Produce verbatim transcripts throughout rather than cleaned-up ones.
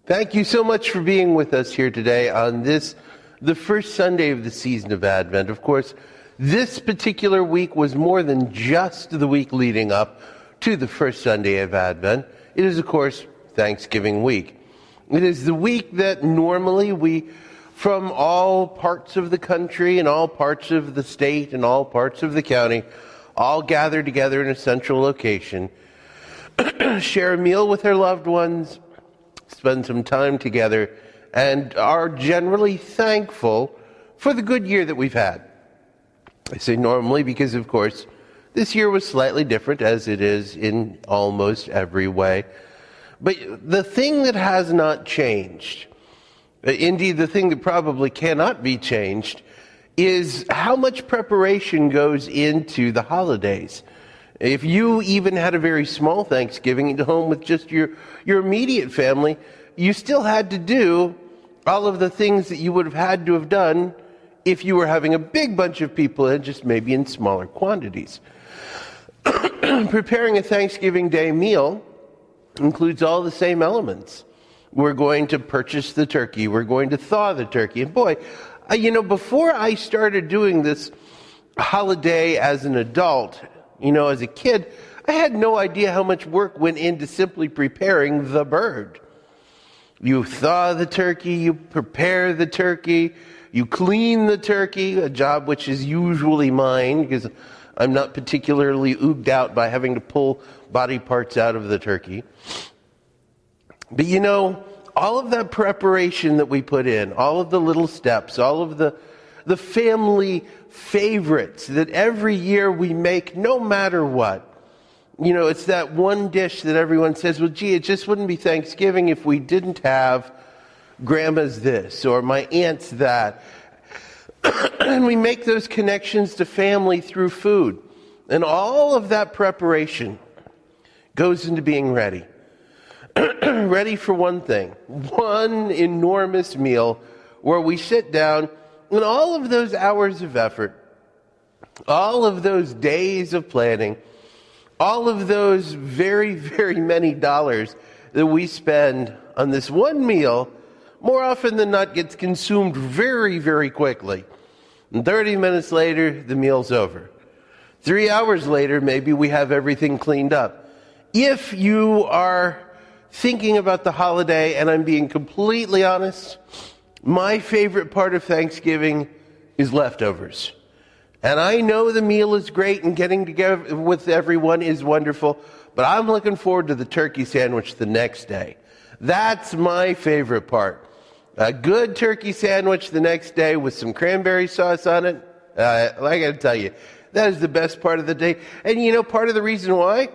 Thank you so much for being with us here today on this, the first Sunday of the season of Advent. Of course, this particular week was more than just the week leading up to the first Sunday of Advent. It is, of course, Thanksgiving week. It is the week that normally we, from all parts of the country and all parts of the state and all parts of the county, all gather together in a central location, share a meal with their loved ones, spend some time together, and are generally thankful for the good year that we've had. I say normally because, of course, this year was slightly different, as it is in almost every way. But the thing that has not changed, indeed the thing that probably cannot be changed, is how much preparation goes into the holidays. If you even had a very small Thanksgiving at home with just your, your immediate family, you still had to do all of the things that you would have had to have done if you were having a big bunch of people and just maybe in smaller quantities. Preparing a Thanksgiving Day meal includes all the same elements. We're going to purchase the turkey. We're going to thaw the turkey. And boy, you know, before I started doing this holiday as an adult, you know, as a kid, I had no idea how much work went into simply preparing the bird. You thaw the turkey, you prepare the turkey, you clean the turkey, a job which is usually mine because I'm not particularly ooged out by having to pull body parts out of the turkey. But you know, all of that preparation that we put in, all of the little steps, all of the the family favorites that every year we make no matter what. You know, it's that one dish that everyone says, well, gee, it just wouldn't be Thanksgiving if we didn't have grandma's this or my aunt's that. And we make those connections to family through food. And all of that preparation goes into being ready. Ready for one thing, one enormous meal where we sit down and all of those hours of effort, all of those days of planning, all of those very, very many dollars that we spend on this one meal, more often than not gets consumed very, very quickly. And thirty minutes later, the meal's over. Three hours later, maybe we have everything cleaned up. If you are thinking about the holiday, and I'm being completely honest, my favorite part of Thanksgiving is leftovers. And I know the meal is great and getting together with everyone is wonderful, but I'm looking forward to the turkey sandwich the next day. That's my favorite part. A good turkey sandwich the next day with some cranberry sauce on it. Uh, I got to tell you, that is the best part of the day. And you know, part of the reason why?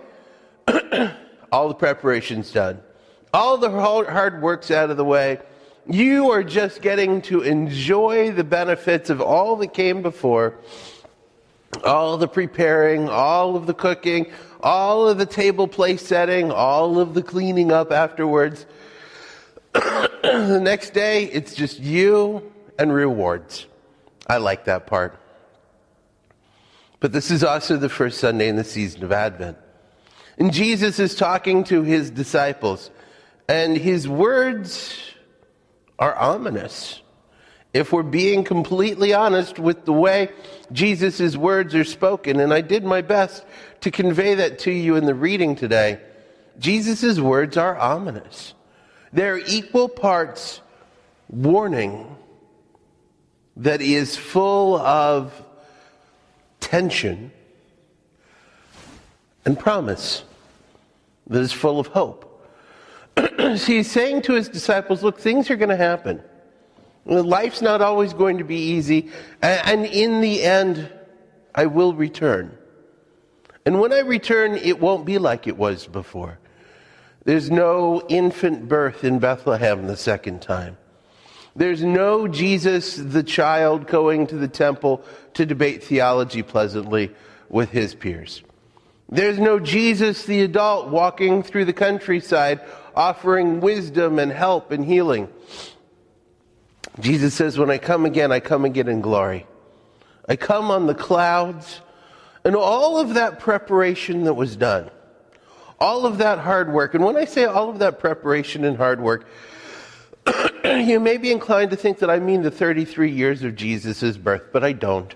All the preparation's done. All the hard work's out of the way. You are just getting to enjoy the benefits of all that came before. All the preparing, all of the cooking, all of the table place setting, all of the cleaning up afterwards. The next day, it's just you and rewards. I like that part. But this is also the first Sunday in the season of Advent. And Jesus is talking to his disciples, and his words are ominous. If we're being completely honest with the way Jesus' words are spoken, and I did my best to convey that to you in the reading today, Jesus' words are ominous. They're equal parts warning that is full of tension and promise that is full of hope. So he's saying to his disciples, look, things are going to happen. Life's not always going to be easy. And in the end, I will return. And when I return, it won't be like it was before. There's no infant birth in Bethlehem the second time. There's no Jesus the child going to the temple to debate theology pleasantly with his peers. There's no Jesus the adult walking through the countryside offering wisdom and help and healing. Jesus says, when I come again, I come again in glory. I come on the clouds, and all of that preparation that was done, all of that hard work, and when I say all of that preparation and hard work, You may be inclined to think that I mean the thirty-three years of Jesus' birth, but I don't.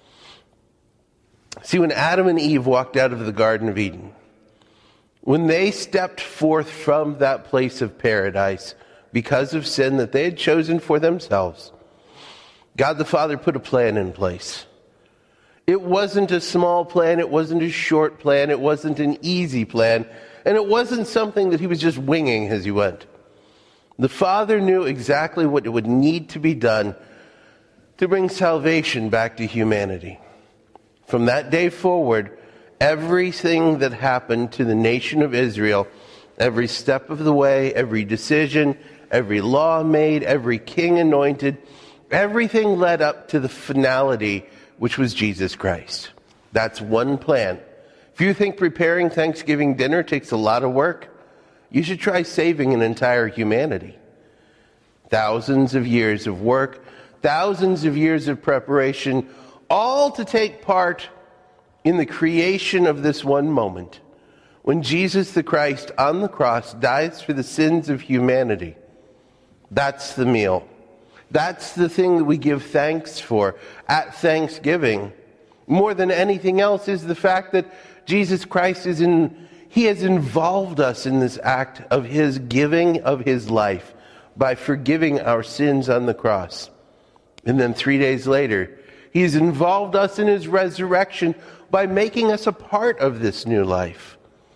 See, when Adam and Eve walked out of the Garden of Eden, when they stepped forth from that place of paradise because of sin that they had chosen for themselves, God the Father put a plan in place. It wasn't a small plan, it wasn't a short plan, it wasn't an easy plan, and it wasn't something that he was just winging as he went. The Father knew exactly what would need to be done to bring salvation back to humanity. From that day forward, everything that happened to the nation of Israel, every step of the way, every decision, every law made, every king anointed, everything led up to the finality, which was Jesus Christ. That's one plan. If you think preparing Thanksgiving dinner takes a lot of work, you should try saving an entire humanity. Thousands of years of work, thousands of years of preparation, all to take part in the creation of this one moment, when Jesus the Christ on the cross dies for the sins of humanity. That's the meal. That's the thing that we give thanks for at Thanksgiving. More than anything else is the fact that Jesus Christ is in, he has involved us in this act of his giving of his life by forgiving our sins on the cross. And then three days later, he has involved us in his resurrection by making us a part of this new life.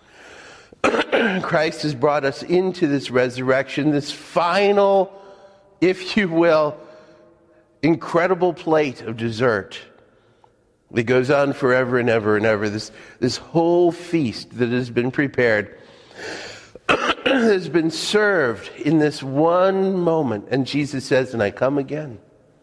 Christ has brought us into this resurrection, this final, if you will, incredible plate of dessert that goes on forever and ever and ever. This, this whole feast that has been prepared has been served in this one moment. And Jesus says, and I come again.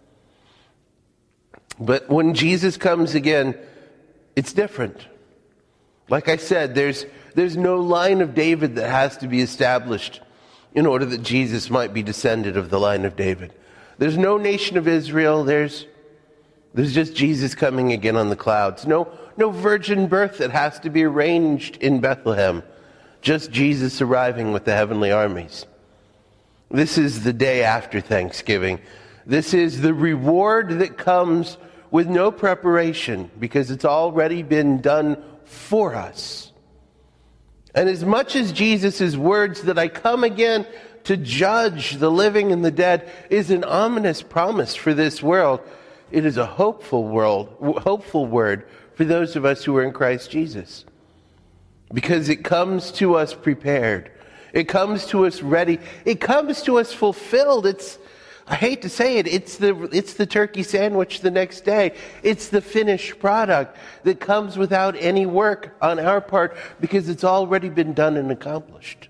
But when Jesus comes again, it's different. Like I said, there's, there's no line of David that has to be established in order that Jesus might be descended of the line of David. There's no nation of Israel. There's, there's just Jesus coming again on the clouds. No, no virgin birth that has to be arranged in Bethlehem. Just Jesus arriving with the heavenly armies. This is the day after Thanksgiving. This is the reward that comes with no preparation, because it's already been done for us. And as much as Jesus' words that I come again to judge the living and the dead is an ominous promise for this world, it is a hopeful world, hopeful word for those of us who are in Christ Jesus. Because it comes to us prepared. It comes to us ready. It comes to us fulfilled. It's, I hate to say it, it's the, it's the turkey sandwich the next day. It's the finished product that comes without any work on our part because it's already been done and accomplished.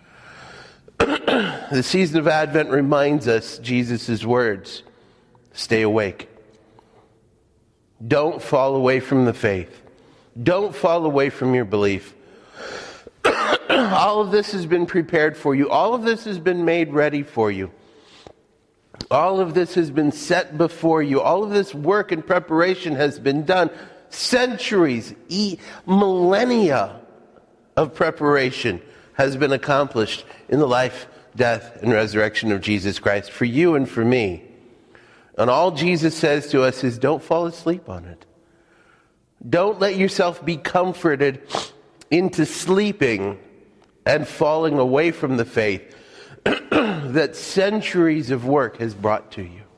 The season of Advent reminds us Jesus' words. Stay awake. Don't fall away from the faith. Don't fall away from your belief. All of this has been prepared for you. All of this has been made ready for you. All of this has been set before you. All of this work and preparation has been done. Centuries, e- millennia of preparation has been accomplished in the life, death, and resurrection of Jesus Christ for you and for me. And all Jesus says to us is, don't fall asleep on it. Don't let yourself be comforted into sleeping and falling away from the faith that centuries of work has brought to you.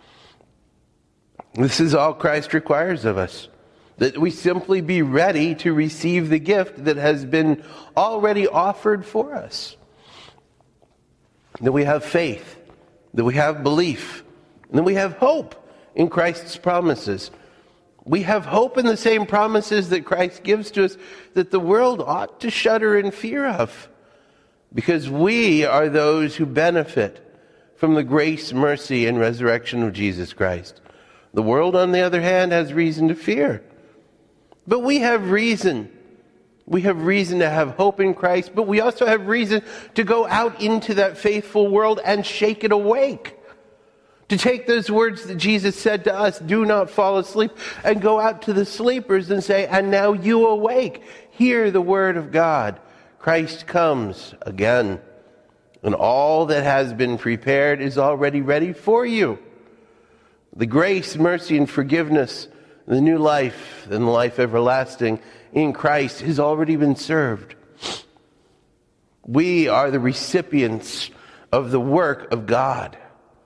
This is all Christ requires of us, that we simply be ready to receive the gift that has been already offered for us. That we have faith, that we have belief, and that we have hope in Christ's promises. We have hope in the same promises that Christ gives to us that the world ought to shudder in fear of, because we are those who benefit from the grace, mercy, and resurrection of Jesus Christ. The world, on the other hand, has reason to fear. But we have reason. We have reason to have hope in Christ, but we also have reason to go out into that faithful world and shake it awake. To take those words that Jesus said to us, do not fall asleep, and go out to the sleepers and say, and now you awake. Hear the word of God. Christ comes again. And all that has been prepared is already ready for you. The grace, mercy, and forgiveness, the new life and the life everlasting in Christ has already been served. We are the recipients of the work of God.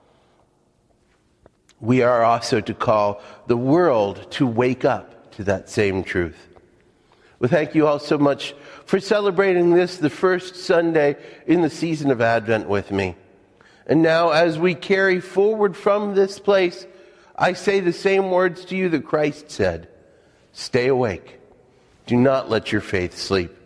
We are also to call the world to wake up to that same truth. Well, thank you all so much for celebrating this, the first Sunday in the season of Advent with me. And now, as we carry forward from this place, I say the same words to you that Christ said. Stay awake. Do not let your faith sleep.